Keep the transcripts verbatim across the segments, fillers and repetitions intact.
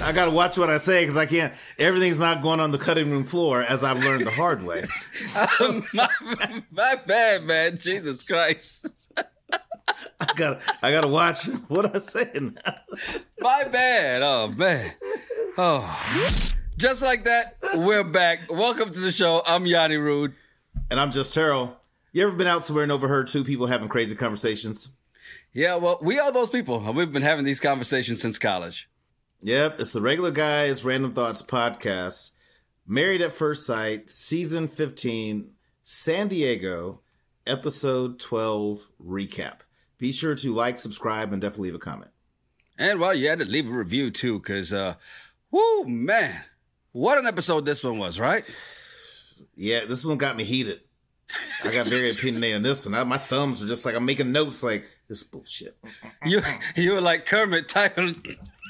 I got to watch what I say because I can't. Everything's not going on the cutting room floor, as I've learned the hard way. So, my, my bad, man. Jesus Christ. I got I got to watch what I say now. My bad. Oh, man. Oh. Just like that, we're back. Welcome to the show. I'm Yanni Rude. And I'm just Terrell. You ever been out somewhere and overheard two people having crazy conversations? Yeah, well, we are those people. We've been having these conversations since college. Yep, it's the Regular Guys Random Thoughts podcast. Married at First Sight, season fifteen, San Diego, episode twelve recap. Be sure to like, subscribe, and definitely leave a comment. And well, you had to leave a review too, because, uh, whoo, man, what an episode this one was, right? Yeah, this one got me heated. I got very opinionated on this one. I, my thumbs were just like, I'm making notes like, this bullshit. You you were like Kermit typing.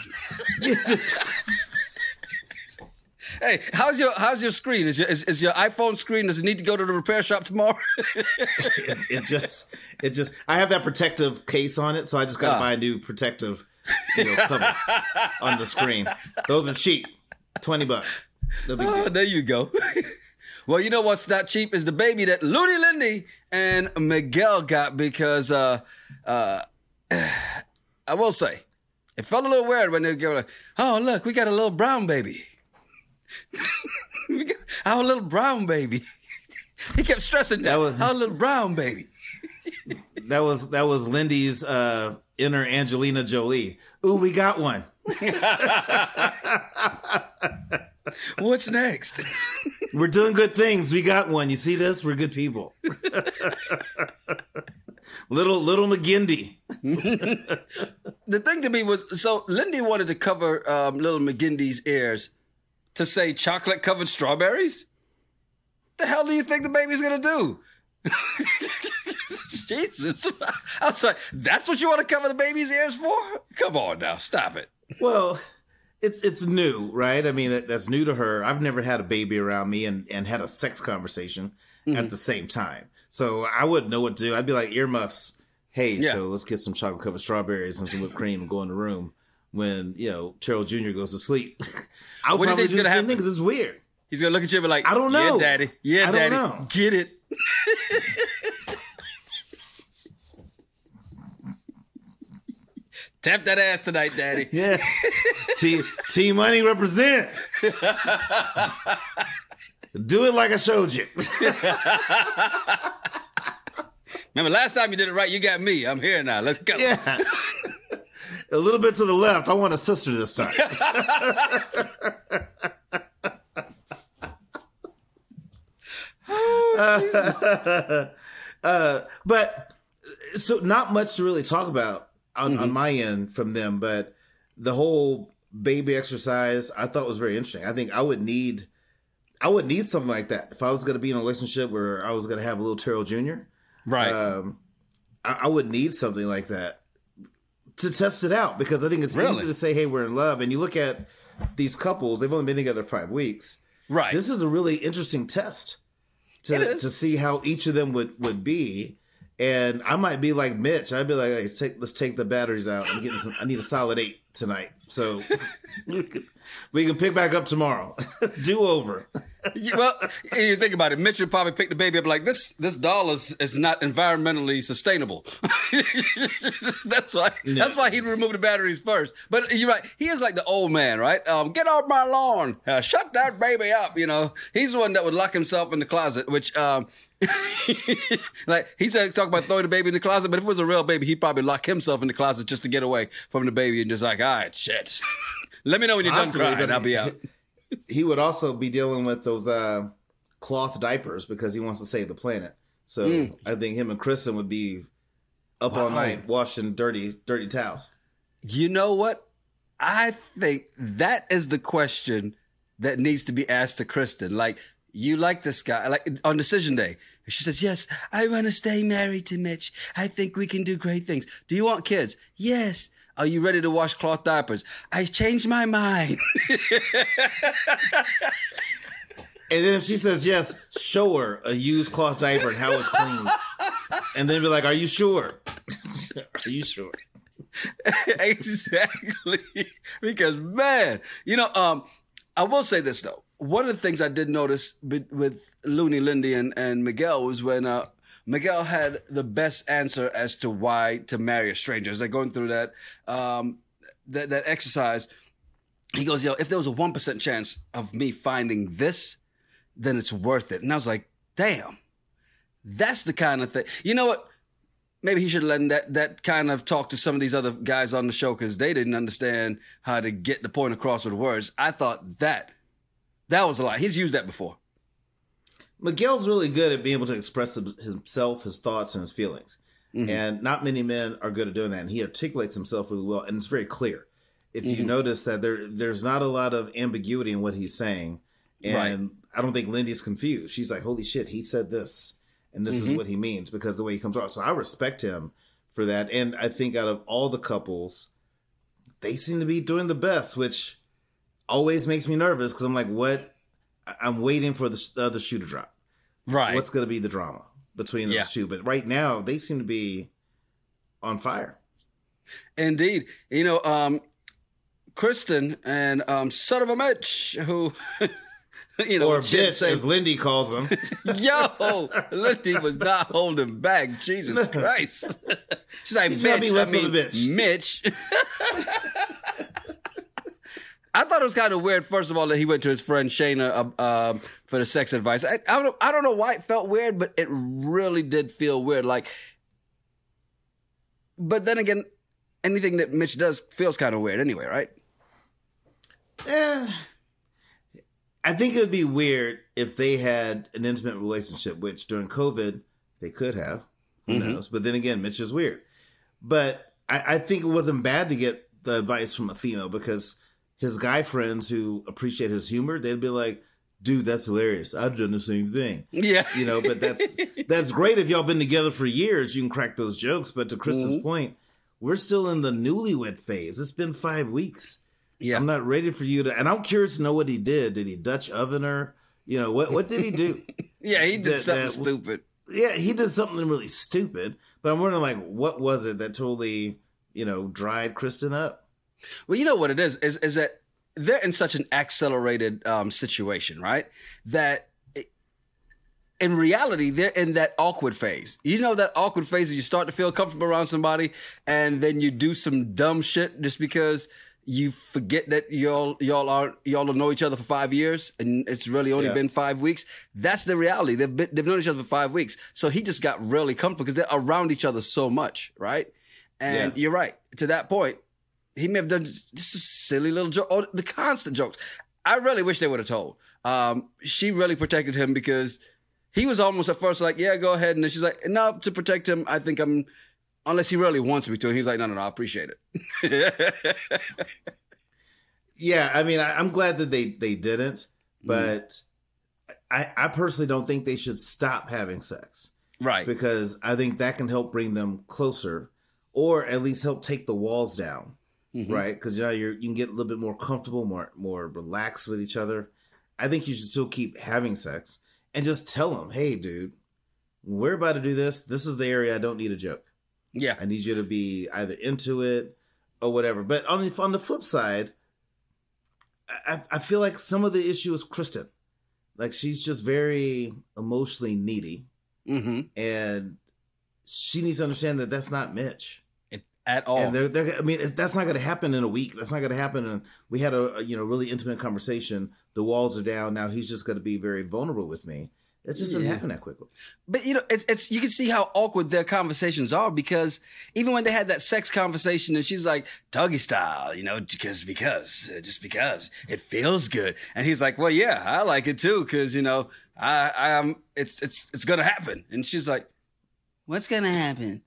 Hey, how's your how's your screen? Is your is, is your iPhone screen? Does it need to go to the repair shop tomorrow? it, it just it just I have that protective case on it, so I just got to uh. buy a new protective, you know, cover on the screen. Those are cheap, twenty bucks. Oh, there you go. Well, you know what's not cheap is the baby that Looney Lindy and Miguel got because uh uh I will say. It felt a little weird when they go like, oh, look, we got a little brown baby. We got our little brown baby. He kept stressing that. that was, our little brown baby. that was that was Lindy's uh, inner Angelina Jolie. Ooh, we got one. What's next? We're doing good things. We got one. You see this? We're good people. Little little McGindy. The thing to me was, so Lindy wanted to cover um, little McGindy's ears to say chocolate covered strawberries. The hell do you think the baby's gonna do? Jesus, I was like, that's what you want to cover the baby's ears for? Come on now, stop it. Well, it's it's new, right? I mean, that, that's new to her. I've never had a baby around me and, and had a sex conversation mm-hmm. at the same time. So I wouldn't know what to do. I'd be like, earmuffs. Hey, yeah. So let's get some chocolate covered strawberries and some whipped cream and go in the room when, you know, Terrell Junior goes to sleep. I would probably do the same thing because it's weird. He's going to look at you and be like, I don't know. Yeah, daddy. Yeah, I daddy. Don't know. Get it. Tap that ass tonight, daddy. Yeah. T T Money represent. Do it like I showed you. Remember, last time you did it right, you got me. I'm here now. Let's go. Yeah. A little bit to the left. I want a sister this time. uh, uh, but so not much to really talk about on, mm-hmm. on my end from them, but the whole baby exercise I thought was very interesting. I think I would need, I would need something like that if I was going to be in a relationship where I was going to have a little Terrell Junior Right. Um, I, I would need something like that to test it out because I think it's really? easy to say, hey, we're in love. And you look at these couples, they've only been together five weeks. Right. This is a really interesting test to to see how each of them would, would be. And I might be like Mitch. I'd be like, hey, take, let's take the batteries out. I'm getting some, I need a solid eight tonight. So we can, we can pick back up tomorrow. Do over. Well, you think about it. Mitch would probably pick the baby up like, this This doll is, is not environmentally sustainable. That's why no. That's why he'd remove the batteries first. But you're right. He is like the old man, right? Um, get off my lawn. Uh, shut that baby up, you know. He's the one that would lock himself in the closet, which... Um, like he said, talk about throwing the baby in the closet, but if it was a real baby, he'd probably lock himself in the closet just to get away from the baby and just like, all right, shit. Let me know when you're Possibly, done crying. I'll be out. He would also be dealing with those uh, cloth diapers because he wants to save the planet. So mm. I think him and Kristen would be up wow. all night washing dirty, dirty towels. You know what? I think that is the question that needs to be asked to Kristen. Like, you like this guy, like on decision day. She says, yes, I want to stay married to Mitch. I think we can do great things. Do you want kids? Yes. Are you ready to wash cloth diapers? I changed my mind. And then if she says yes, show her a used cloth diaper and how it's cleaned. And then be like, are you sure? Are you sure? Exactly. Because man, you know, um, I will say this though. One of the things I did notice with Looney, Lindy, and, and Miguel was when uh, Miguel had the best answer as to why to marry a stranger. As they're going through that um, that that exercise, he goes, "Yo, if there was a one percent chance of me finding this, then it's worth it." And I was like, "Damn, that's the kind of thing." You know what? Maybe he should let that that kind of talk to some of these other guys on the show because they didn't understand how to get the point across with words. I thought that that was a lot. He's used that before. Miguel's really good at being able to express himself, his thoughts, and his feelings. Mm-hmm. And not many men are good at doing that. And he articulates himself really well, and it's very clear. If mm-hmm. you notice that there, there's not a lot of ambiguity in what he's saying, and right. I don't think Lindy's confused. She's like, "Holy shit, he said this, and this mm-hmm. is what he means," because the way he comes across. So I respect him for that. And I think out of all the couples, they seem to be doing the best, which always makes me nervous because I'm like, what? I'm waiting for the other shoe to drop. Right. What's going to be the drama between those yeah. two? But right now, they seem to be on fire. Indeed. You know, um, Kristen and um, son of a bitch, who, you know, or bitch, say, as Lindy calls him. Yo, Lindy was not holding back. Jesus Christ. She's like, He's bitch, be less I mean, of a bitch. Mitch. I thought it was kind of weird, first of all, that he went to his friend Shayna uh, um, for the sex advice. I, I, don't, I don't know why it felt weird, but it really did feel weird. Like, but then again, anything that Mitch does feels kind of weird anyway, right? Eh, I think it would be weird if they had an intimate relationship, which during COVID they could have. Who mm-hmm. knows? But then again, Mitch is weird. But I, I think it wasn't bad to get the advice from a female because his guy friends who appreciate his humor, they'd be like, "Dude, that's hilarious. I've done the same thing." Yeah. You know, but that's that's great if y'all been together for years. You can crack those jokes. But to Kristen's mm-hmm. point, we're still in the newlywed phase. It's been five weeks. Yeah. I'm not ready for you to... And I'm curious to know what he did. Did he Dutch oven her? You know, what, what did he do? Yeah, he did that, something that, stupid. Yeah, he did something really stupid. But I'm wondering, like, what was it that totally, you know, dried Kristen up? Well, you know what it is, is, is that they're in such an accelerated um, situation, right? That it, in reality, they're in that awkward phase. You know that awkward phase where you start to feel comfortable around somebody and then you do some dumb shit just because you forget that y'all y'all are y'all will know each other for five years and it's really only yeah. been five weeks. That's the reality. They've been, they've known each other for five weeks. So he just got really comfortable because they're around each other so much, right? And yeah. you're right. To that point, he may have done just a silly little joke, or the constant jokes. I really wish they would have told. Um, she really protected him because he was almost at first like, "Yeah, go ahead." And then she's like, "No, to protect him, I think I'm, unless he really wants me to." And he's like, "No, no, no, I appreciate it." Yeah, I mean, I, I'm glad that they, they didn't, but mm. I, I personally don't think they should stop having sex. Right. Because I think that can help bring them closer or at least help take the walls down. Mm-hmm. Right, because you know, you're, you can get a little bit more comfortable, more more relaxed with each other. I think you should still keep having sex and just tell them, "Hey, dude, we're about to do this. This is the area I don't need a joke. Yeah, I need you to be either into it or whatever." But on the on the flip side, I, I feel like some of the issue is Kristen. Like she's just very emotionally needy, mm-hmm. and she needs to understand that that's not Mitch. At all. And they're, they're, I mean, that's not going to happen in a week. That's not going to happen. In, we had a, a, you know, really intimate conversation. The walls are down. Now he's just going to be very vulnerable with me. It just doesn't yeah. happen that quickly. But, you know, it's, it's, you can see how awkward their conversations are because even when they had that sex conversation and she's like, "Doggy style, you know, because, because, uh, just because it feels good." And he's like, "Well, yeah, I like it too. Cause, you know, I, I am, it's, it's, it's going to happen." And she's like, "What's going to happen?"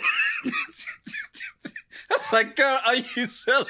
I was like, "Girl, are you silly?"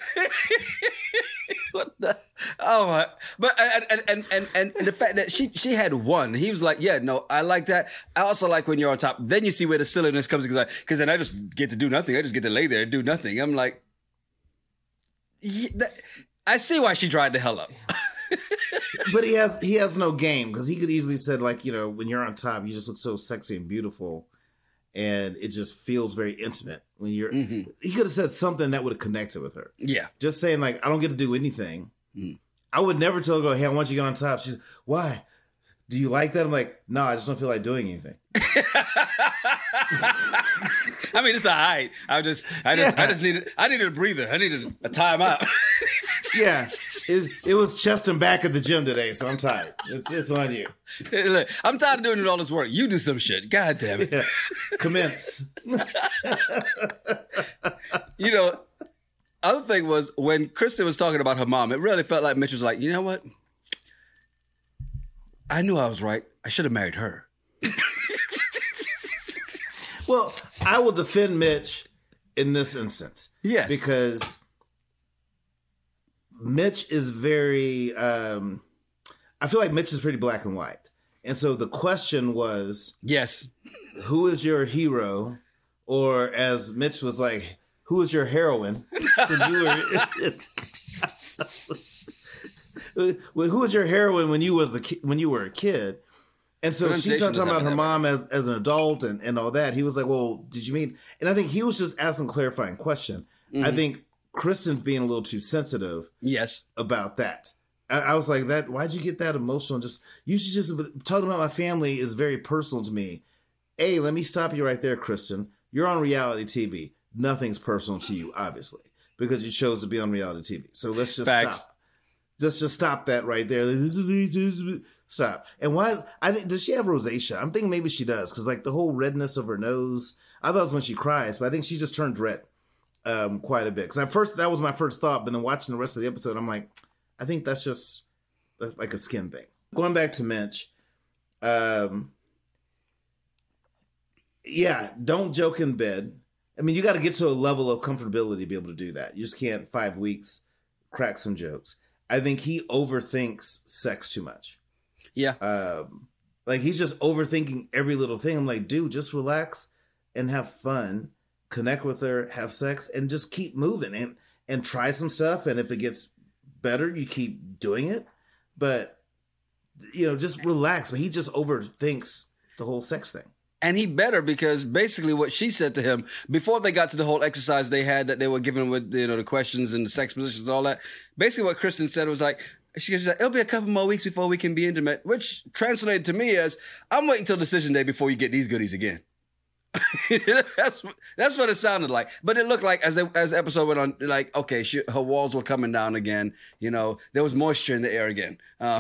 What the? Oh my! But and and and and the fact that she she had one, he was like, "Yeah, no, I like that. I also like when you're on top." Then you see where the silliness comes because because then I just get to do nothing. I just get to lay there and do nothing. I'm like, yeah, that, I see why she dried the hell up. But he has he has no game because he could easily said like, you know, when you're on top, you just look so sexy and beautiful. and it just feels very intimate when you're. Mm-hmm. He could have said something that would have connected with her. Yeah, just saying like, I don't get to do anything. Mm. I would never tell her, go, hey, I want you to get on top. She's, why? Do you like that? I'm like, no, I just don't feel like doing anything. I mean, it's all right. I just, I just, Yeah. I just needed, I needed a breather. I needed a timeout. Yeah, it, it was chest and back at the gym today, so I'm tired. It's, it's on you. Hey, look, I'm tired of doing all this work. You do some shit. God damn it. Yeah. Commence. You know, other thing was when Kristen was talking about her mom, it really felt like Mitch was like, you know what? I knew I was right. I should have married her. Well, I will defend Mitch in this instance. Yes. Because Mitch is very, um, I feel like Mitch is pretty black and white. And so the question was, Yes. who is your hero? Or as Mitch was like, who is your heroine? When you were, well, who was your heroine when you was a ki- when you were a kid? And so she started talking about her mom as, as an adult and, and all that. He was like, well, did you mean? And I think he was just asking a clarifying question. Mm-hmm. I think Kristen's being a little too sensitive Yes. about that. I, I was like, that. Why'd you get that emotional? Just you should just talking about my family is very personal to me. Hey, let me stop you right there, Kristen. You're on reality T V. Nothing's personal to you, obviously, because you chose to be on reality T V. So let's just Facts. stop. Just just stop that right there. Stop. And why? I think does she have rosacea? I'm thinking maybe she does because like the whole redness of her nose. I thought it was when she cries, but I think she just turned red um, quite a bit. Because at first that was my first thought, but then watching the rest of the episode, I'm like, I think that's just like a skin thing. Going back to Mitch, um, yeah, don't joke in bed. I mean, you got to get to a level of comfortability to be able to do that. You just can't five weeks crack some jokes. I think he overthinks sex too much. Yeah. Um, like he's just overthinking every little thing. I'm like, dude, just relax and have fun, connect with her, have sex, and just keep moving and and try some stuff. And if it gets better, you keep doing it. But you know, just relax. But he just overthinks the whole sex thing. And he better, because basically what she said to him before they got to the whole exercise they had that they were giving with, you know, the questions and the sex positions and all that. Basically what Kristen said was like, she goes, it'll be a couple more weeks before we can be intimate, which translated to me as, I'm waiting till decision day before you get these goodies again. that's that's what it sounded like. But it looked like as they, as the episode went on, like, okay, she, her walls were coming down again. You know, there was moisture in the air again. Um,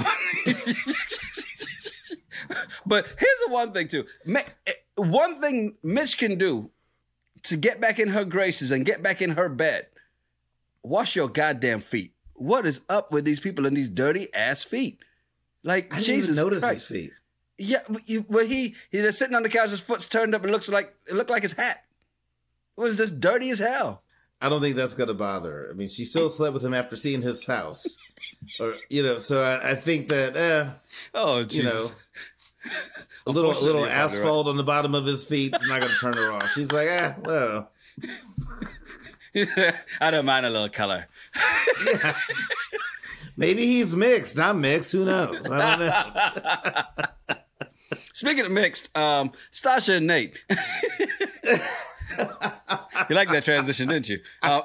But here's the one thing, too. One thing Mitch can do to get back in her graces and get back in her bed, wash your goddamn feet. What is up with these people and these dirty ass feet? Like, I didn't Jesus even notice Christ. his feet. Yeah, when he he's sitting on the couch, his foot's turned up, it looks like it looked like his hat. It was just dirty as hell. I don't think that's going to bother her. I mean, she still slept with him after seeing his house. Or, you know, so I, I think that, eh, Oh, Jesus. you know, a little a little asphalt right. on the bottom of his feet is not going to turn her off. She's like, ah, well. I don't mind a little color. Yeah. Maybe he's mixed. I'm mixed. Who knows? I don't know. Speaking of mixed, um, Stasha and Nate. You liked that transition, didn't you? Uh,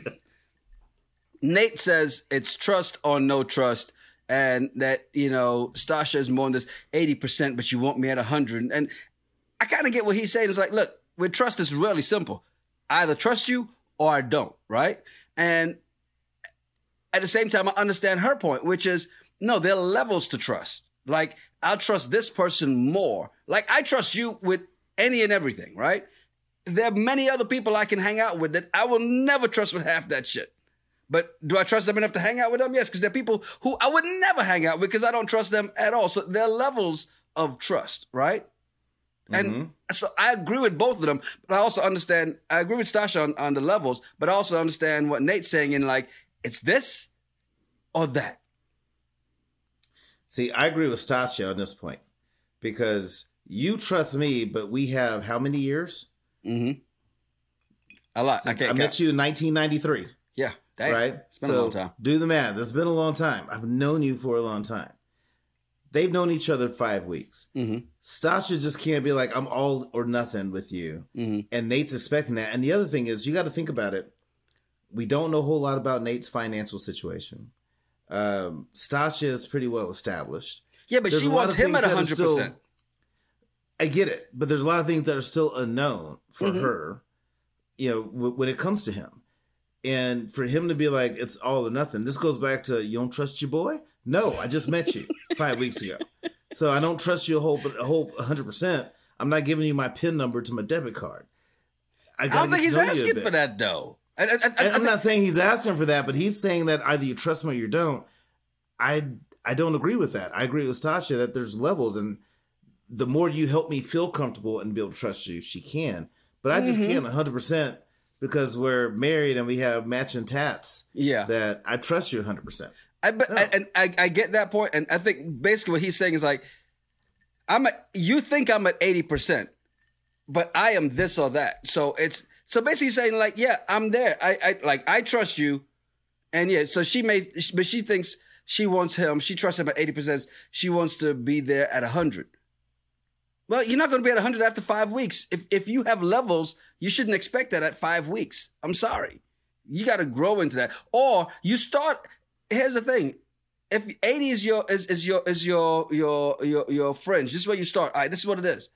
Nate says it's trust or no trust, and that, you know, Stasha is more on this eighty percent, but you want me at one hundred. And I kind of get what he's saying. It's like, look, with trust, it's really simple. I either trust you or I don't, right? And at the same time, I understand her point, which is, no, there are levels to trust. Like, I'll trust this person more. Like, I trust you with any and everything, right? There are many other people I can hang out with that I will never trust with half that shit. But do I trust them enough to hang out with them? Yes, because there are people who I would never hang out with because I don't trust them at all. So there are levels of trust, right? And mm-hmm. so I agree with both of them, but I also understand, I agree with Stasha on, on the levels, but I also understand what Nate's saying in like, it's this or that. See, I agree with Stasha on this point because you trust me, but we have how many years? Mm-hmm. A lot. Since I, can't I met count. you in nineteen ninety-three. Yeah. Damn. Right? It's been so a long time. Do the math. It's been a long time. I've known you for a long time. they've known each other five weeks. Mm-hmm. Stasha just can't be like, I'm all or nothing with you. Mm-hmm. And Nate's expecting that. And the other thing is, you got to think about it. We don't know a whole lot about Nate's financial situation. Um, Stasha is pretty well established. Yeah, but There's she a lot wants of him things at that are one hundred still- percent. I get it, but there's a lot of things that are still unknown for Mhm. her, you know, w- when it comes to him. And for him to be like, it's all or nothing. This goes back to, you don't trust your boy? No, I just met you five weeks ago. So I don't trust you a whole, a whole one hundred percent. I'm not giving you my PIN number to my debit card. I, I gotta don't think get he's to know you a asking bit. for that, though. I, I, I, And I I'm not saying he's asking for that, but he's saying that either you trust me or you don't. I I don't agree with that. I agree with Stasha that there's levels, and the more you help me feel comfortable and be able to trust you, she can. But I just Mhm. can't one hundred percent because we're married and we have matching tats. Yeah. That I trust you one hundred percent. I, but, No. I, and I, I get that point, and I think basically what he's saying is like, I'm at, you think I'm at eighty percent, but I am this or that. So it's so basically saying like, yeah, I'm there. I, I like I trust you, and yeah. So she may, but she thinks she wants him. She trusts him at eighty percent. She wants to be there at a hundred. Well, you're not going to be at one hundred after five weeks. If if you have levels, you shouldn't expect that at five weeks. I'm sorry. You got to grow into that. Or you start, here's the thing. If eighty is your is, is your is your your your your fringe, this is where you start. All right, this is what it is.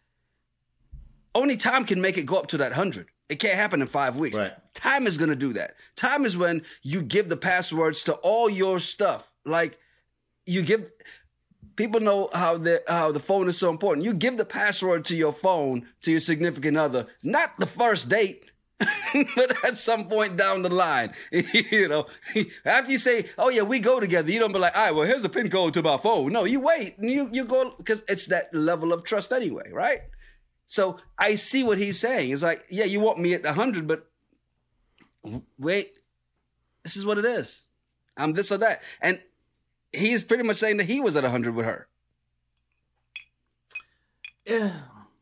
Only time can make it go up to that one hundred. It can't happen in five weeks. Right. Time is going to do that. Time is when you give the passwords to all your stuff. Like you give people know how the how the phone is so important. You give the password to your phone to your significant other, not the first date, but at some point down the line. You know, after you say, "Oh yeah, we go together," you don't be like, "All right, well, here's a pin code to my phone." No, you wait and you you go because it's that level of trust anyway, right? So I see what he's saying. It's like, yeah, you want me at one hundred, but wait, this is what it is. I'm this or that. And he's pretty much saying that he was at one hundred with her. Yeah.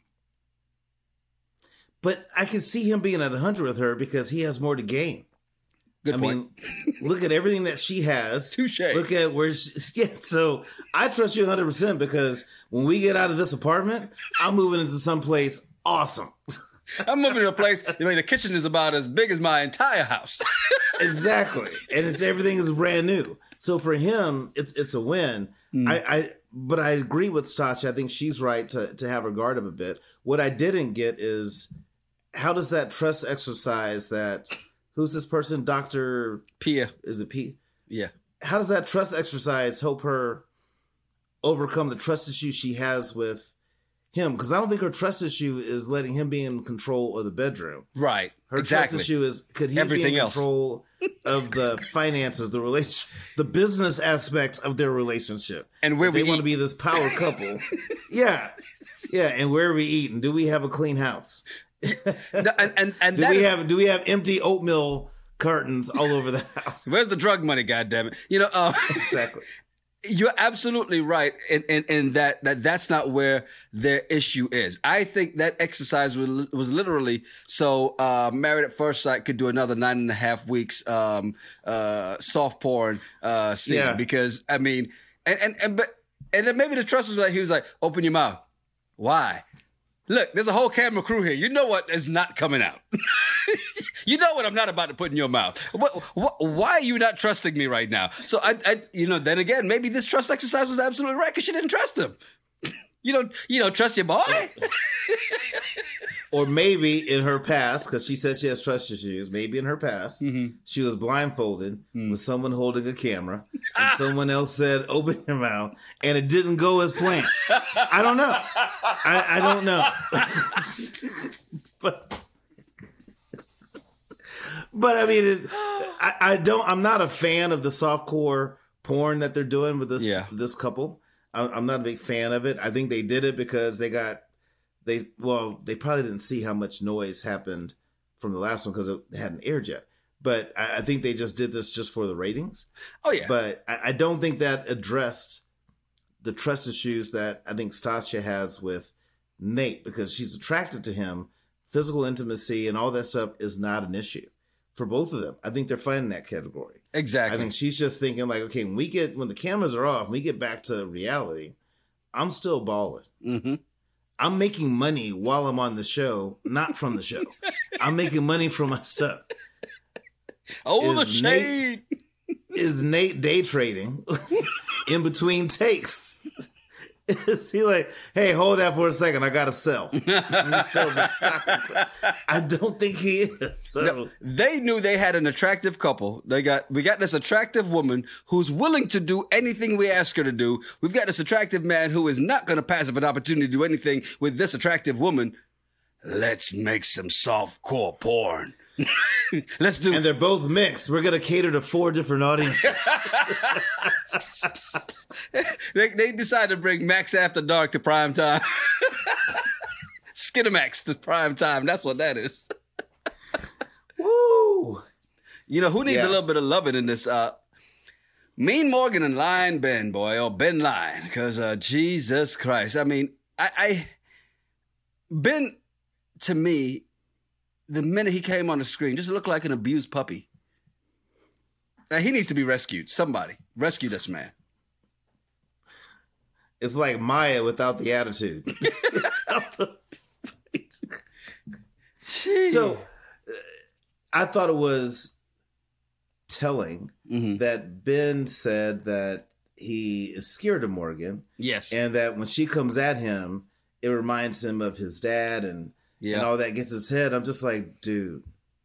But I can see him being at one hundred with her because he has more to gain. Good I point. mean, look at everything that she has. Touche. Look at where she, yeah, so I trust you one hundred percent because when we get out of this apartment, I'm moving into someplace awesome. I'm moving to a place, I mean, the kitchen is about as big as my entire house. Exactly. And it's everything is brand new. So for him, it's it's a win. Mm. I, I but I agree with Stasha. I think she's right to to have her guard up a bit. What I didn't get is how does that trust exercise that who's this person? Doctor Pia. Is it P? Yeah. How does that trust exercise help her overcome the trust issue she has with him? Because I don't think her trust issue is letting him be in control of the bedroom. Right. Her exactly. trust issue is could he Everything be in else. control of the finances, the relation, the business aspect of their relationship, And where they we want eat. to be this power couple. Yeah, yeah. And where we eat, and do we have a clean house? No, and and, and Do that we is- have do we have empty oatmeal cartons all over the house? where's the drug money, goddammit? You know, uh, Exactly. you're absolutely right in, in, in that, that that's not where their issue is. I think that exercise was, was literally so uh, Married at First Sight could do another nine and a half weeks um, uh, soft porn uh, scene. Yeah. Because, I mean, and, and, and, but, and then maybe the trust was like, he was like, open your mouth. Why? Look, there's a whole camera crew here. You know what is not coming out. You know what I'm not about to put in your mouth. What, what, why are you not trusting me right now? So I, I, you know, then again, maybe this trust exercise was absolutely right because she didn't trust him. You don't, you don't trust your boy. Or maybe in her past, because she said she has trust issues, maybe in her past, she was blindfolded with someone holding a camera, and someone else said, open your mouth, and it didn't go as planned. I don't know. I, I don't know. but, but I mean, it, I, I don't, I'm not a fan of the softcore porn that they're doing with this, Yeah. this couple. I, I'm not a big fan of it. I think they did it because they got, They well, they probably didn't see how much noise happened from the last one because it hadn't aired yet. But I, I think they just did this just for the ratings. Oh yeah. But I, I don't think that addressed the trust issues that I think Stasha has with Nate because she's attracted to him. Physical intimacy and all that stuff is not an issue for both of them. I think they're fine in that category. Exactly. I think she's just thinking like, okay, when we get when the cameras are off, when we get back to reality. I'm still balling. Mm-hmm. I'm making money while I'm on the show, not from the show. I'm making money from my stuff. Oh, the shade. Nate, is Nate day trading in between takes? Is he like, hey, hold that for a second, I gotta sell. sell the stock. I don't think he is. So. No, they knew they had an attractive couple. They got we got this attractive woman who's willing to do anything we ask her to do. We've got this attractive man who is not going to pass up an opportunity to do anything with this attractive woman. Let's make some softcore porn. Let's do. And they're both mixed. We're gonna cater to four different audiences. they, they decided to bring Max After Dark to prime time. Skinamax to prime time. That's what that is. Woo! You know who needs Yeah. a little bit of loving in this? Uh, Mean Morgan and Lion Ben, boy, or Ben Lion, because uh, Jesus Christ. I mean, I, I Ben to me. The minute he came on the screen, just looked like an abused puppy. Now, he needs to be rescued. Somebody rescue this man. It's like Maya without the attitude. So, uh, I thought it was telling Mm-hmm. that Ben said that he is scared of Morgan, Yes. and that when she comes at him, it reminds him of his dad and. Yeah. And all that gets his head. I'm just like, dude,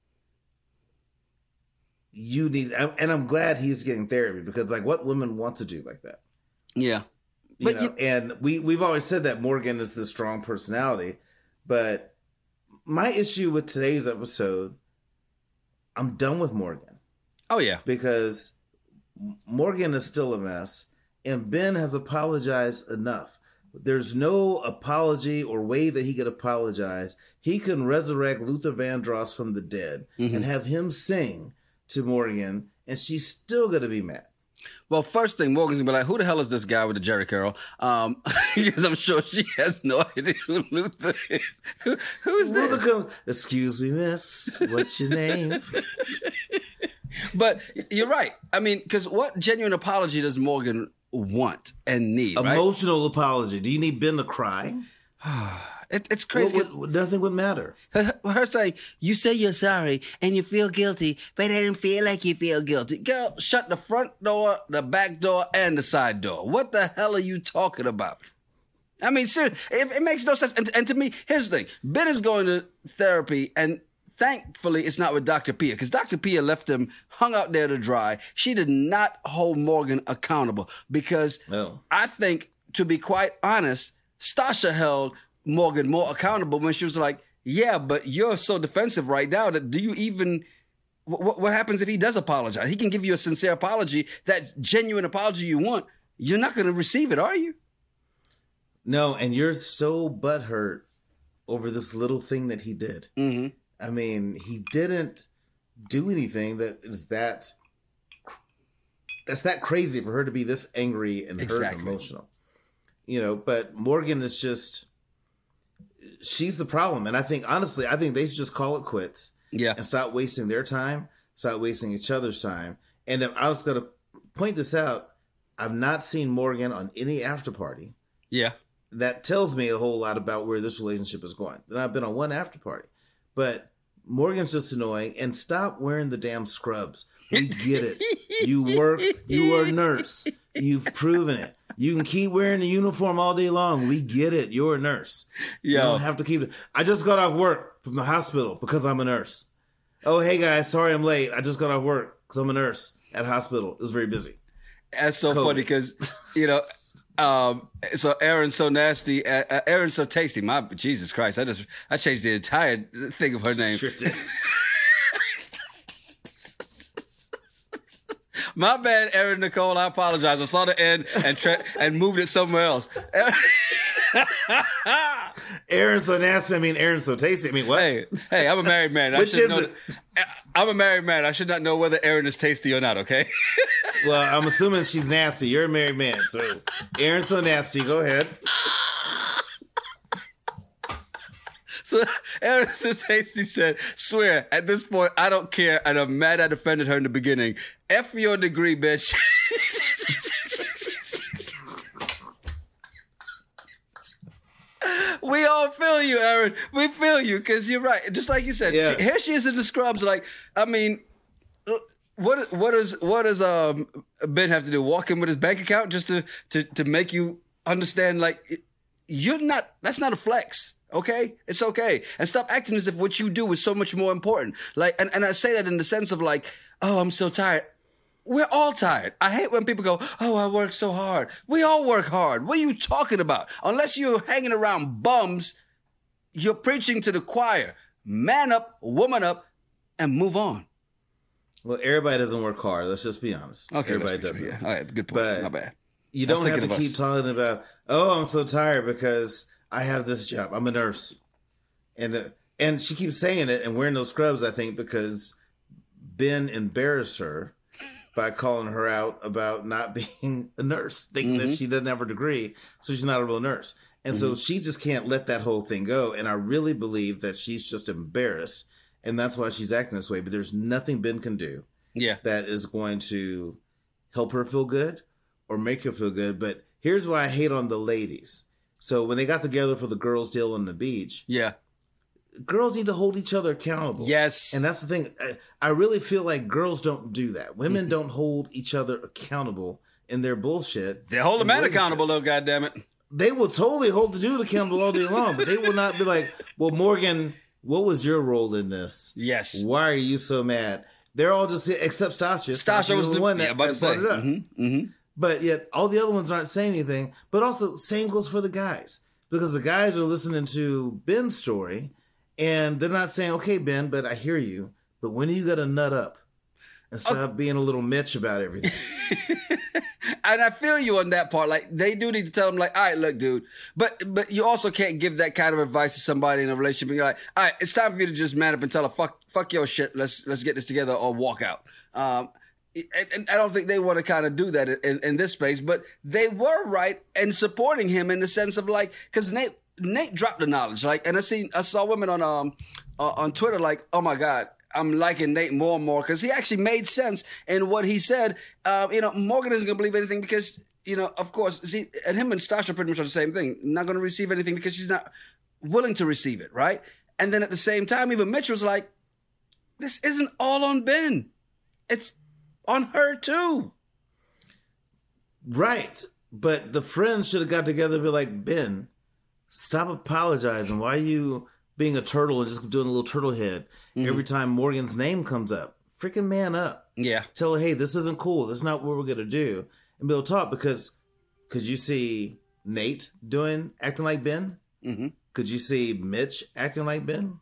you need, and I'm glad he's getting therapy because, like, what women want to do like that? Yeah. You But know, you- and we we've always said that Morgan is the strong personality, but my issue with today's episode, I'm done with Morgan Oh, yeah. because Morgan is still a mess, and Ben has apologized enough. There's no apology or way that he could apologize. He can resurrect Luther Vandross from the dead Mm-hmm. and have him sing to Morgan, and she's still going to be mad. Well, first thing, Morgan's gonna be like, who the hell is this guy with the Jerry curl? Um, because I'm sure she has no idea who Luther is. Who, who's Luther this? comes, excuse me, miss, what's your name? But you're right. I mean, because what genuine apology does Morgan want and need, right? Emotional apology. Do you need Ben to cry? It, it's What crazy. would- what- nothing would matter. Her, her saying, you say you're sorry and you feel guilty, but I didn't feel like you feel guilty. Girl, shut the front door, the back door, and the side door. What the hell are you talking about? I mean, seriously, it, it makes no sense. And, and to me, here's the thing. Ben is going to therapy, and thankfully it's not with Doctor Pia, because Doctor Pia left him hung out there to dry. She did not hold Morgan accountable, because No. I think, to be quite honest, Stasha held Morgan more accountable when she was like, yeah, but you're so defensive right now that do you even, what, what happens if he does apologize? He can give you a sincere apology, that genuine apology you want. You're not going to receive it, are you? No, and you're so butthurt over this little thing that he did. Mm-hmm. I mean, he didn't do anything that is that that's that crazy for her to be this angry and hurt Exactly. and emotional. You know, but Morgan is just she's the problem. And I think honestly, I think they should just call it quits Yeah. and stop wasting their time, stop wasting each other's time. And if I was gonna point this out, I've not seen Morgan on any after party. Yeah. That tells me a whole lot about where this relationship is going. Then I've been on one after party, but Morgan's just annoying. And stop wearing the damn scrubs. We get it. You work. You are a nurse. You've proven it. You can keep wearing the uniform all day long. We get it. You're a nurse. You Yo. don't have to keep it. I just got off work from the hospital because I'm a nurse. Oh, hey guys, sorry I'm late. I just got off work because I'm a nurse at a hospital. It was very busy. That's so COVID. funny because, you know, um, so Aaron's so nasty, uh, uh, Aaron's so tasty. My Jesus Christ, I just I changed the entire thing of her name. Sure did. My bad, Aaron Nicole. I apologize. I saw the end and tra- and moved it somewhere else. Aaron's so nasty. I mean, Aaron's so tasty. I mean, what? hey, hey, I'm a married man. I Which should is know. it? I'm a married man. I should not know whether Aaron is tasty or not. Okay. Well, I'm assuming she's nasty. You're a married man, so Aaron's so nasty. Go ahead. So Aaron so tasty said, "Swear at this point, I don't care, and I'm mad I defended her in the beginning. F your degree, bitch." we all feel you, Aaron. We feel you because you're right. Just like you said, Yeah. she, here she is in the scrubs. Like, I mean, what what does what does um Ben have to do? Walk in with his bank account just to to to make you understand? Like, you're not. That's not a flex. Okay, it's okay, and stop acting as if what you do is so much more important. Like, and, and I say that in the sense of like, oh, I'm so tired. We're all tired. I hate when people go, oh, I work so hard. We all work hard. What are you talking about? Unless you're hanging around bums, you're preaching to the choir. Man up, woman up, and move on. Well, everybody doesn't work hard. Let's just be honest. Okay, everybody that's doesn't. Yeah. All right, good point. But Not bad. You I was don't have to thinking of keep us. talking about, oh, I'm so tired because I have this job. I'm a nurse. And uh, and she keeps saying it and wearing those scrubs, I think, because Ben embarrassed her by calling her out about not being a nurse, thinking Mm-hmm. that she doesn't have her degree, so she's not a real nurse. And Mm-hmm. so she just can't let that whole thing go. And I really believe that she's just embarrassed, and that's why she's acting this way. But there's nothing Ben can do Yeah. that is going to help her feel good or make her feel good. But here's why I hate on the ladies. So when they got together for the girls' deal on the beach, Yeah. girls need to hold each other accountable. Yes. And that's the thing. I, I really feel like girls don't do that. Women Mm-hmm. don't hold each other accountable in their bullshit. They hold a in man accountable, though, relationships. goddammit. They will totally hold the dude accountable all day long, but they will not be like, well, Morgan, what was your role in this? Yes. Why are you so mad? They're all just, except Stasha. Stasha was the one yeah, that, about that to say. brought it up. Mm-hmm. Mm-hmm. But yet all the other ones aren't saying anything. But also, same goes for the guys. Because the guys are listening to Ben's story, and they're not saying, okay, Ben, but I hear you. But when are you going to nut up? And stop Okay. being a little Mitch about everything. And I feel you on that part. Like, they do need to tell them, like, all right, look, dude. But but you also can't give that kind of advice to somebody in a relationship. And you're like, all right, it's time for you to just man up and tell her, fuck, fuck your shit. Let's let's get this together or walk out. Um, and, and I don't think they want to kind of do that in, in this space. But they were right in supporting him in the sense of like, because Nate Nate dropped the knowledge. Like, and I seen I saw women on um uh, on Twitter like, oh my god. I'm liking Nate more and more because he actually made sense in what he said. Uh, you know, Morgan isn't going to believe anything because, you know, of course, see, and him and Stasha pretty much are the same thing. Not going to receive anything because she's not willing to receive it, right? And then at the same time, even Mitch was like, this isn't all on Ben. It's on her too. Right. But the friends should have got together and be like, Ben, stop apologizing. Why are you being a turtle and just doing a little turtle head Mm-hmm. every time Morgan's name comes up? Freaking man up. Yeah. Tell her, hey, this isn't cool. This is not what we're going to do. And be able to talk because could you see Nate doing, acting like Ben? Mm-hmm. Could you see Mitch acting like Ben?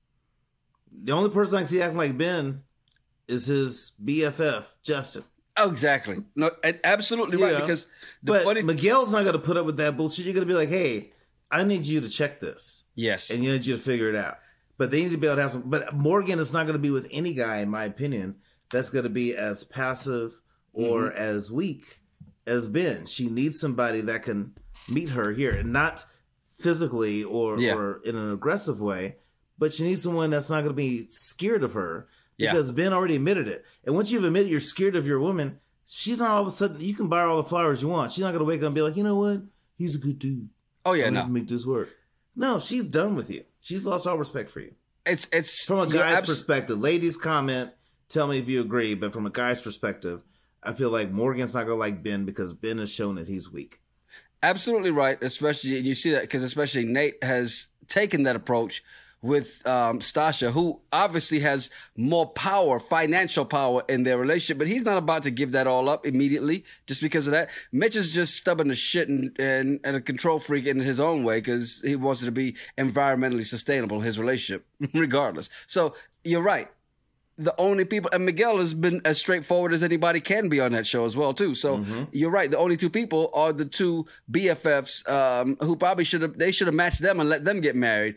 The only person I can see acting like Ben is his B F F, Justin. Oh, exactly. No, and absolutely You right. know, Because the But funny Miguel's not going to put up with that bullshit. You're going to be like, hey, I need you to check this. yes. And you need you to figure it out. But they need to be able to have some. But Morgan is not going to be with any guy, in my opinion, that's going to be as passive or Mm-hmm. as weak as Ben. She needs somebody that can meet her here, and not physically or, Yeah. or in an aggressive way, but she needs someone that's not going to be scared of her Yeah. because Ben already admitted it. And once you've admitted you're scared of your woman, she's not all of a sudden, you can buy her all the flowers you want. She's not going to wake up and be like, you know what? He's a good dude. oh, yeah, I need no. to make this work. No, she's done with you. She's lost all respect for you. It's, it's. From a you're guy's abs- perspective, ladies comment, tell me if you agree, but from a guy's perspective, I feel like Morgan's not going to like Ben because Ben has shown that he's weak. Absolutely right. Especially, and you see that because especially Nate has taken that approach with um, Stasha, who obviously has more power, financial power in their relationship, but he's not about to give that all up immediately just because of that. Mitch is just stubborn as shit and, and, and a control freak in his own way because he wants it to be environmentally sustainable, his relationship, regardless. So you're right. The only people, and Miguel has been as straightforward as anybody can be on that show as well, too. So Mm-hmm. you're right. The only two people are the two B F Fs um, who probably should have, they should have matched them and let them get married,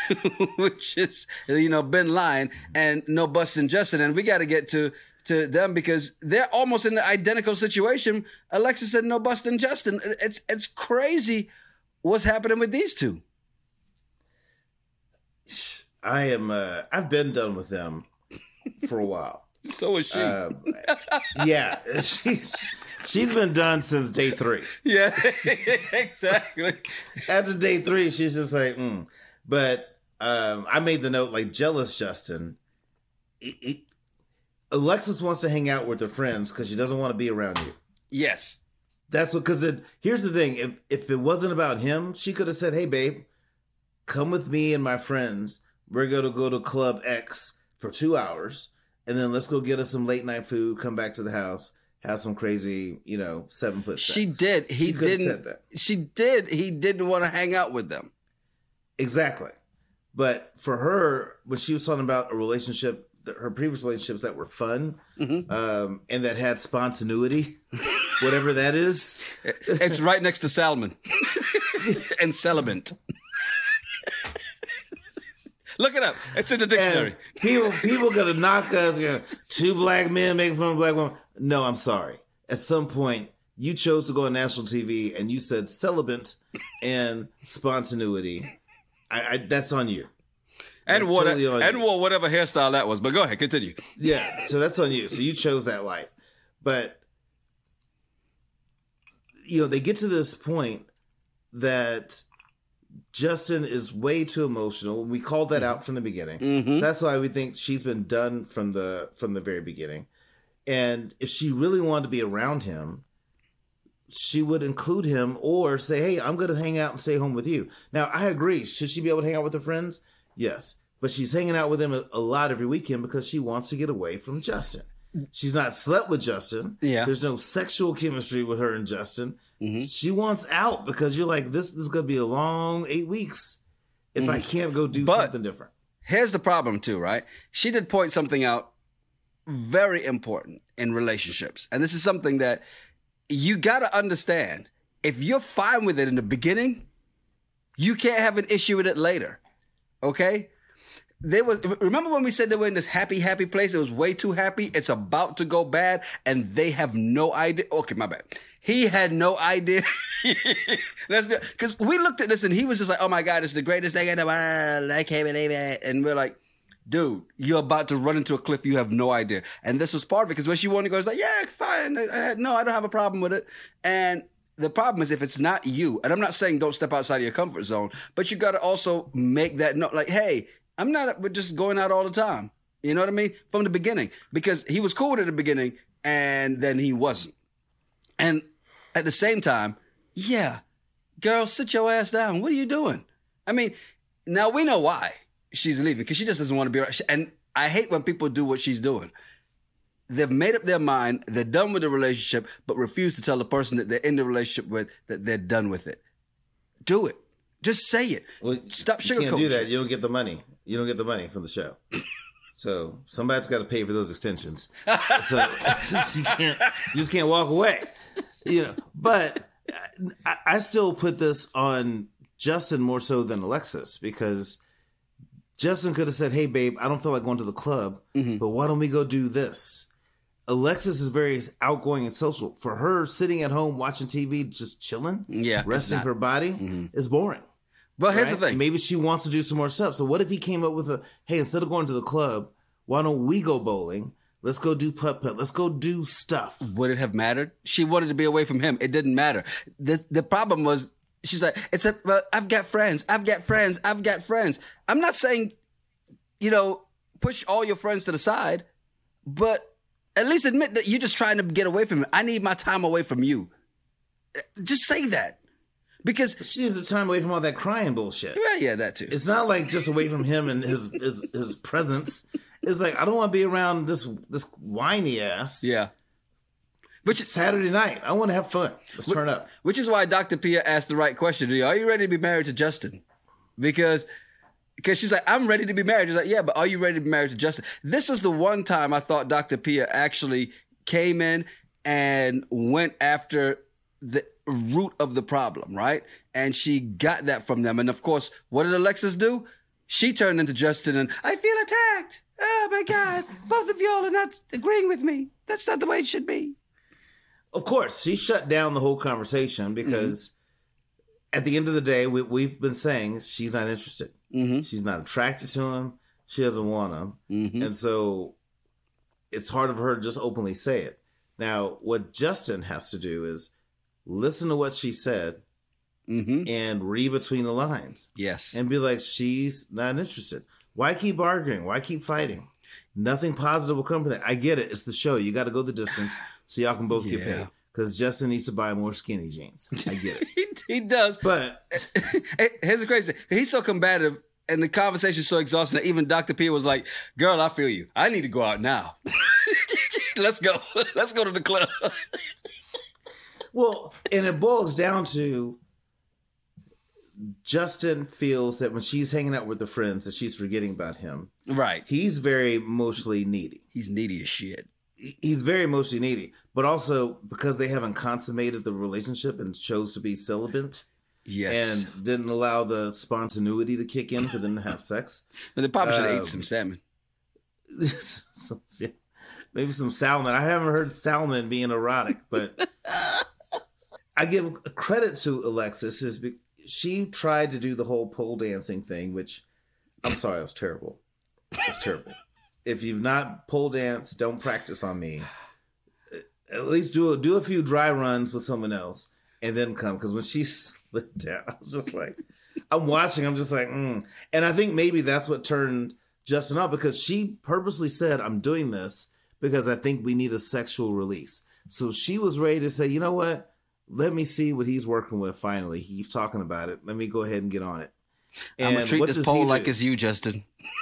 which is, you know, Ben Lyon and No Bustin' Justin. And we got to get to, to them because they're almost in the identical situation. Alexis and No Bustin' Justin. It's, it's crazy what's happening with these two. I am, uh, I've been done with them for a while. So is she. Um, yeah, she's She's been done since day three. Yeah, exactly. After day three, she's just like, mm. But um, I made the note, like, jealous Justin. It, it, Alexis wants to hang out with her friends because she doesn't want to be around you. Yes. That's what, because here's the thing. If, if it wasn't about him, she could have said, hey, babe, come with me and my friends. We're going to go to Club X for two hours. And then let's go get us some late night food, come back to the house, have some crazy, you know, seven foot sex. She did. He she didn't. Said that. She did. He didn't want to hang out with them. Exactly. But for her, when she was talking about a relationship, her previous relationships that were fun, mm-hmm. um, and that had spontaneity, whatever that is. It's right next to Salmon and Celibate. Look it up. It's in the dictionary. And people people gonna knock us. You know, two black men making fun of a black woman. No, I'm sorry. At some point, you chose to go on national T V and you said celibate and spontaneity. I, I, that's on you. And what totally and wore whatever hairstyle that was. But go ahead, continue. Yeah, so that's on you. So you chose that life. But you know, they get to this point that Justin is way too emotional. We called that out from the beginning. Mm-hmm. So that's why we think she's been done from the from the very beginning. And if she really wanted to be around him, she would include him or say, hey, I'm going to hang out and stay home with you. Now, I agree. Should she be able to hang out with her friends? Yes. But she's hanging out with him a, a lot every weekend because she wants to get away from Justin. She's not slept with Justin. Yeah. There's no sexual chemistry with her and Justin. Mm-hmm. She wants out because you're like, this, this is going to be a long eight weeks if mm-hmm. I can't go do but something different. Here's the problem too, right? She did point something out very important in relationships. And this is something that you got to understand. If you're fine with it in the beginning, you can't have an issue with it later. Okay? There was, remember when we said they were in this happy, happy place? It was way too happy. It's about to go bad, and they have no idea. Okay, my bad. He had no idea. Let's be, because we looked at this and he was just like, "Oh my God, it's the greatest thing in the world. I can't believe it." And we're like, "Dude, you're about to run into a cliff. You have no idea." And this was part of it because when she wanted to go, it's like, "Yeah, fine. I, I, no, I don't have a problem with it." And the problem is if it's not you, and I'm not saying don't step outside of your comfort zone, but you got to also make that note, like, hey. I'm not we're just going out all the time. You know what I mean? From the beginning. Because he was cool at the beginning and then he wasn't. And at the same time, yeah, girl, sit your ass down. What are you doing? I mean, now we know why she's leaving because she just doesn't want to be around. And I hate when people do what she's doing. They've made up their mind. They're done with the relationship, but refuse to tell the person that they're in the relationship with that they're done with it. Do it. Just say it. Well, stop sugarcoating. You can't do that. You don't get the money. You don't get the money from the show. So somebody's got to pay for those extensions. So you can't, you just can't walk away. You know, but I, I still put this on Justin more so than Alexis because Justin could have said, "Hey, babe, I don't feel like going to the club, mm-hmm. but why don't we go do this?" Alexis is very outgoing and social. For her, sitting at home watching T V, just chilling, yeah, resting her body, mm-hmm. is boring. But here's right? the thing. Maybe she wants to do some more stuff. So what if he came up with a, hey, instead of going to the club, why don't we go bowling? Let's go do putt-putt. Let's go do stuff. Would it have mattered? She wanted to be away from him. It didn't matter. The the problem was, she's like, it's a, well, I've got friends. I've got friends. I've got friends. I'm not saying, you know, push all your friends to the side, but at least admit that you're just trying to get away from him. I need my time away from you. Just say that. Because she needs the time away from all that crying bullshit. Yeah, yeah, that too. It's not like just away from him and his his, his presence. It's like I don't want to be around this this whiny ass. Yeah. Which is Saturday night. I want to have fun. Let's which, turn up. Which is why Doctor Pia asked the right question. Are you ready to be married to Justin? Because because she's like, I'm ready to be married. She's like, yeah, but are you ready to be married to Justin? This was the one time I thought Doctor Pia actually came in and went after the root of the problem, right? And she got that from them. And of course, what did Alexis do? She turned into Justin and, I feel attacked. Oh my God, both of y'all are not agreeing with me. That's not the way it should be. Of course, she shut down the whole conversation because mm-hmm. at the end of the day, we, we've been saying she's not interested. Mm-hmm. She's not attracted to him. She doesn't want him. Mm-hmm. And so it's hard for her to just openly say it. Now, what Justin has to do is listen to what she said Mm-hmm. and read between the lines. Yes. And be like, she's not interested. Why keep arguing? Why keep fighting? Nothing positive will come from that. I get it. It's the show. You got to go the distance so y'all can both Yeah. get paid. Because Justin needs to buy more skinny jeans. I get it. he, he does. But Here's the crazy thing. He's so combative and the conversation's so exhausting that even Doctor P was like, girl, I feel you. I need to go out now. Let's go. Let's go to the club. Well, and it boils down to Justin feels that when she's hanging out with the friends that she's forgetting about him. Right. He's very emotionally needy. He's needy as shit. He's very emotionally needy. But also because they haven't consummated the relationship and chose to be celibate. Yes. And didn't allow the spontaneity to kick in for them to have sex. But they probably should have Um, ate some salmon. some, yeah, maybe some salmon. I haven't heard salmon being erotic, but I give credit to Alexis. Is be, she tried to do the whole pole dancing thing, which I'm sorry, it was terrible. It was terrible. If you've not pole danced, don't practice on me. At least do a, do a few dry runs with someone else and then come. Because when she slid down, I was just like, I'm watching. I'm just like, mm. And I think maybe that's what turned Justin up, because she purposely said, I'm doing this because I think we need a sexual release. So she was ready to say, you know what? Let me see what he's working with finally. He keeps talking about it. Let me go ahead and get on it. And I'm going to treat what this does pole he like do? it's you, Justin.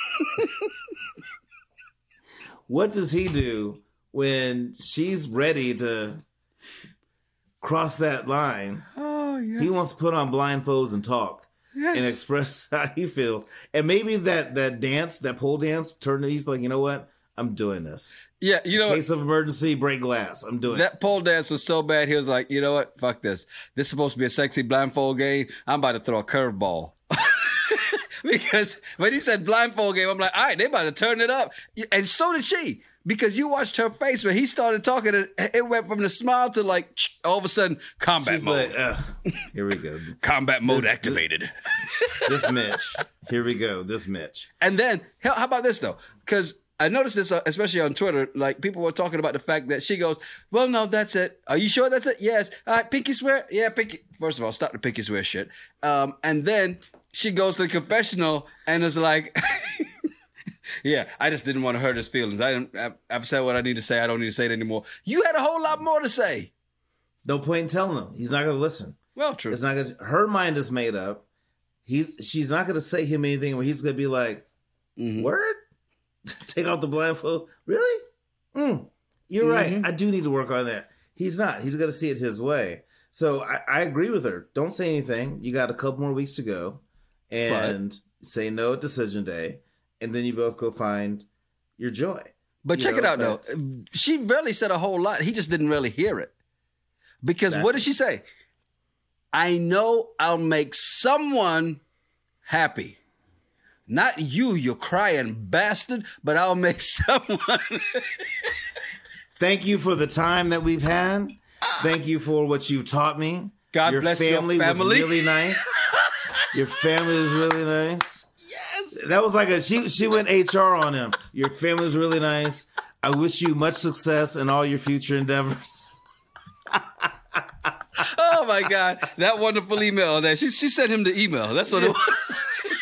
What does he do when she's ready to cross that line? Oh, yeah. He wants to put on blindfolds and talk Yes. and express how he feels. And maybe that that dance, that pole dance, turned he's like, you know what? I'm doing this. Yeah, you know In what? case of emergency, break glass. I'm doing it. That pole dance was so bad, he was like, you know what? Fuck this. This is supposed to be a sexy blindfold game. I'm about to throw a curveball. Because when he said blindfold game, I'm like, all right, they about to turn it up. And so did she. Because you watched her face when he started talking, and it went from the smile to like, all of a sudden, combat She's mode. like, uh, here we go. Combat mode This- activated. This Mitch. Here we go. This Mitch. And then, how how about this though? Because I noticed this, uh, especially on Twitter, like people were talking about the fact that she goes, well, no, that's it. Are you sure that's it? Yes. All right, pinky swear? Yeah, pinky. First of all, stop the pinky swear shit. Um, and then she goes to the confessional and is like, yeah, I just didn't want to hurt his feelings. I didn't, I've, I've said what I need to say. I don't need to say it anymore. You had a whole lot more to say. No point in telling him. He's not going to listen. Well, true. It's not gonna, her mind is made up. He's she's not going to say him anything where he's going to be like, Mhm. word? Take off the blindfold? Really? Mm, you're Mhm. right. I do need to work on that. He's not. He's going to see it his way. So I, I agree with her. Don't say anything. You got a couple more weeks to go. And say no at decision day. And then you both go find your joy. But You check know, it out, though. but- She really said a whole lot. He just didn't really hear it. Because what did she say? I know I'll make someone happy. Not you, you crying bastard, but I'll make someone. Thank you for the time that we've had. Thank you for what you've taught me. God your bless your family family. was really nice. Your family is really nice. Yes. That was like a she she went H R on him. Your family is really nice. I wish you much success in all your future endeavors. Oh my God. That wonderful email. That she, she sent him the email. That's what it was.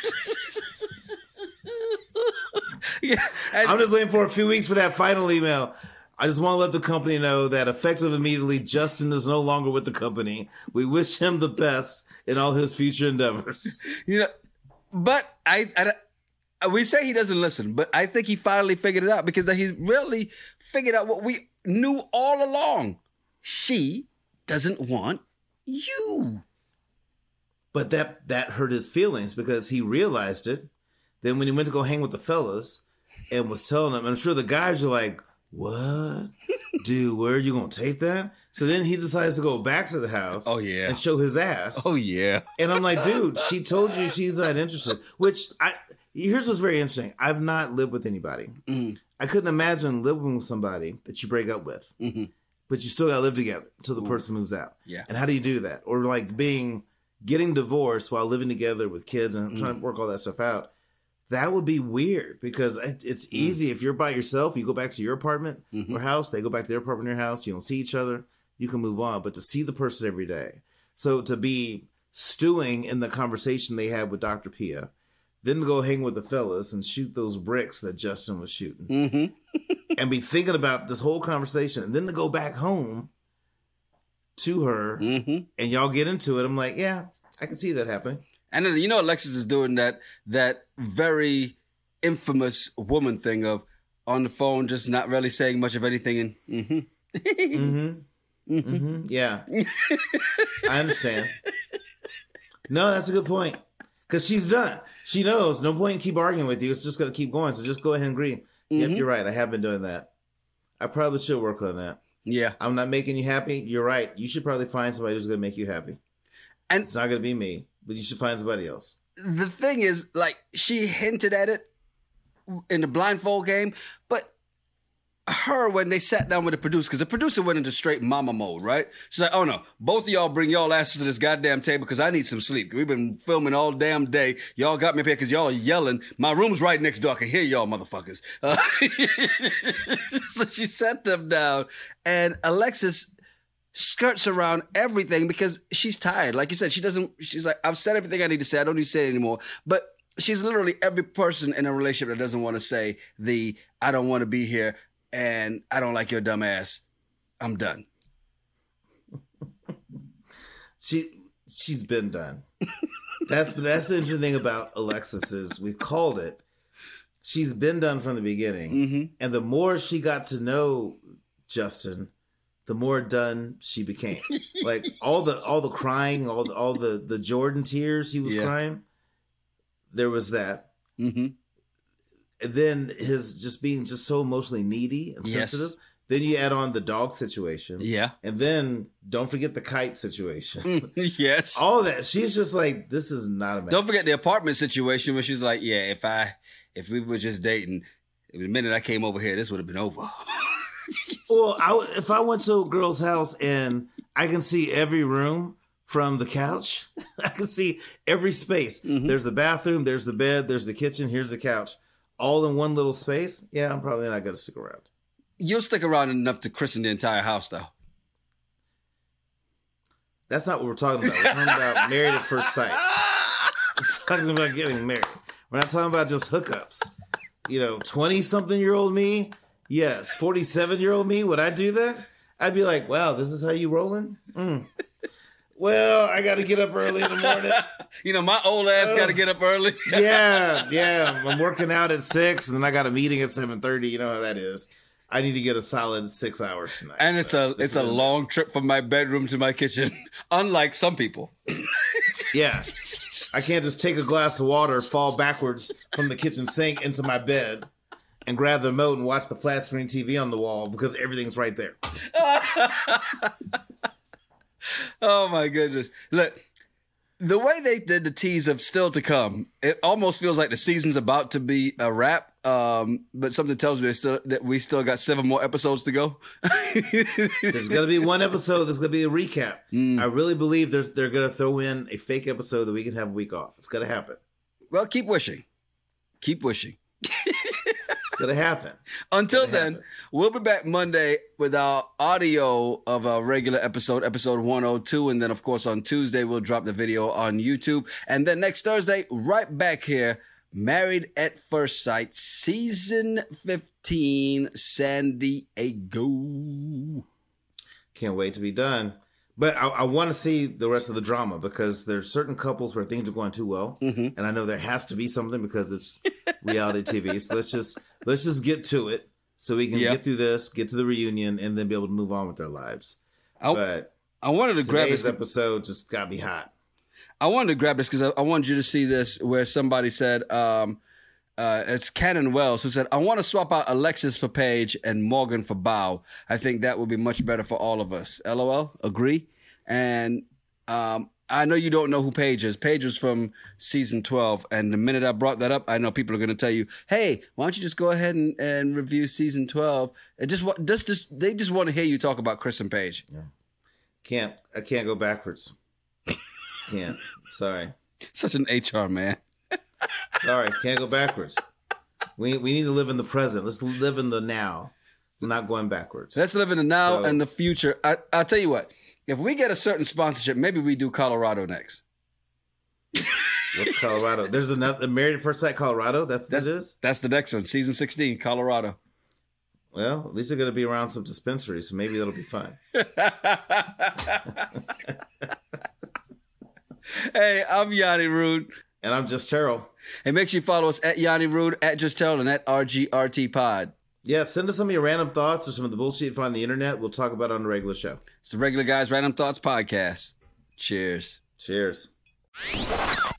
Yeah. And- I'm just waiting for a few weeks for that final email. I just want to let the company know that effective immediately, Justin is no longer with the company. We wish him the best in all his future endeavors. You know, but I, I, we say he doesn't listen, but I think he finally figured it out because he really figured out what we knew all along. She doesn't want you. But that that hurt his feelings because he realized it. Then when he went to go hang with the fellas and was telling them, I'm sure the guys are like, what? Dude, where are you going to take that? So then he decides to go back to the house. Oh, yeah. And show his ass. Oh, yeah. And I'm like, dude, she told you she's not interested. Which, I here's what's very interesting. I've not lived with anybody. Mm-hmm. I couldn't imagine living with somebody that you break up with. Mm-hmm. But you still got to live together until the Ooh. person moves out. Yeah. And how do you do that? Or like being, getting divorced while living together with kids and trying to work all that stuff out. that would be weird because it's easy. Mm. If you're by yourself, you go back to your apartment mm-hmm. or house, they go back to their apartment or house, you don't see each other, you can move on. But to see the person every day. So to be stewing in the conversation they had with Doctor Pia, then to go hang with the fellas and shoot those bricks that Justin was shooting mm-hmm. and be thinking about this whole conversation and then to go back home to her mm-hmm. and y'all get into it. I'm like, yeah, I can see that happening. And then, you know, Alexis is doing that that very infamous woman thing of on the phone, just not really saying much of anything. And mm-hmm. mm-hmm. Mm-hmm. Yeah, I understand. No, that's a good point because she's done. She knows no point in keep arguing with you. It's just going to keep going. So just go ahead and agree. Mm-hmm. Yep, you're right. I have been doing that. I probably should work on that. Yeah, I'm not making you happy. You're right. You should probably find somebody who's going to make you happy. And it's not going to be me. But you should find somebody else. The thing is, like, she hinted at it in the blindfold game, but her, when they sat down with the producer, because the producer went into straight mama mode, right? She's like, oh no, both of y'all bring y'all asses to this goddamn table because I need some sleep. We've been filming all damn day. Y'all got me up here because y'all yelling. My room's right next door. I can hear y'all motherfuckers. Uh, so she sat them down, and Alexis skirts around everything because she's tired. Like you said, she doesn't, she's like, I've said everything I need to say. I don't need to say it anymore. But she's literally every person in a relationship that doesn't want to say the, I don't want to be here and I don't like your dumb ass. I'm done. she, she's been done. That's, that's the interesting thing about Alexis is we've called it. She's been done from the beginning. Mm-hmm. And the more she got to know Justin, the more done she became. Like all the all the crying, all the all the, the Jordan tears he was yeah. crying. There was that. Mm-hmm. And then his just being just so emotionally needy and yes. sensitive. Then you add on the dog situation. Yeah. And then don't forget the kite situation. yes. All that. She's just like, this is not a match. Don't forget the apartment situation where she's like, yeah, if I if we were just dating, the minute I came over here, this would have been over. Well, I, if I went to a girl's house and I can see every room from the couch, I can see every space. Mm-hmm. There's the bathroom, there's the bed, there's the kitchen, here's the couch, all in one little space. Yeah, I'm probably not going to stick around. You'll stick around enough to christen the entire house, though. That's not what we're talking about. We're talking about married at first sight. We're talking about getting married. We're not talking about just hookups. You know, twenty-something-year-old me. Yes, forty-seven-year-old me, would I do that? I'd be like, wow, this is how you rolling? Mm. Well, I got to get up early in the morning. You know, my old ass uh, got to get up early. yeah, yeah. I'm working out at six, and then I got a meeting at seven thirty. You know how that is. I need to get a solid six hours tonight. And it's so, a it's a long trip from my bedroom to my kitchen, unlike some people. Yeah. I can't just take a glass of water, fall backwards from the kitchen sink into my bed, and grab the remote and watch the flat screen T V on the wall because everything's right there. Oh my goodness. Look, the way they did the tease of still to come, it almost feels like the season's about to be a wrap. Um, but something tells me still, that we still got seven more episodes to go. There's going to be one episode. There's going to be a recap. Mm. I really believe there's, they're going to throw in a fake episode that we can have a week off. It's going to happen. Well, keep wishing. Keep wishing. It's going to happen. Until then, happen. We'll be back Monday with our audio of our regular episode, episode one oh two. And then, of course, on Tuesday, we'll drop the video on YouTube. And then next Thursday, right back here, Married at First Sight, season fifteen, San Diego. Can't wait to be done. But I, I want to see the rest of the drama because there's certain couples where things are going too well, mm-hmm. and I know there has to be something because it's reality T V. So let's just let's just get to it so we can yep. get through this, get to the reunion, and then be able to move on with our lives. I, but I wanted to grab this episode. Just got me hot. I wanted to grab this because I, I wanted you to see this where somebody said, um, uh, it's Cannon Wells who said, I want to swap out Alexis for Paige and Morgan for Bao. I think that would be much better for all of us. LOL, agree. And um, I know you don't know who Paige is. Paige was from season twelve. And the minute I brought that up, I know people are going to tell you, hey, why don't you just go ahead and, and review season twelve? It just, just, just They just want to hear you talk about Chris and Paige. Yeah. Can't, I can't go backwards. Can't. Sorry. Such an H R man. Sorry, can't go backwards. We we need to live in the present. Let's live in the now. I'm not going backwards. Let's live in the now So- and the future. I, I'll tell you what. If we get a certain sponsorship, maybe we do Colorado next. What's Colorado? There's another Married at First Sight Colorado. That's what it is. That's the next one. Season sixteen, Colorado. Well, at least they're going to be around some dispensaries, so maybe that'll be fun. Hey, I'm Yanni Rude. And I'm just Terrell. And make sure you follow us at Yanni Rude, at Just Tell, and at R G R T Pod. Yeah, send us some of your random thoughts or some of the bullshit you find on the internet. We'll talk about it on the regular show. It's the Regular Guys Random Thoughts Podcast. Cheers. Cheers.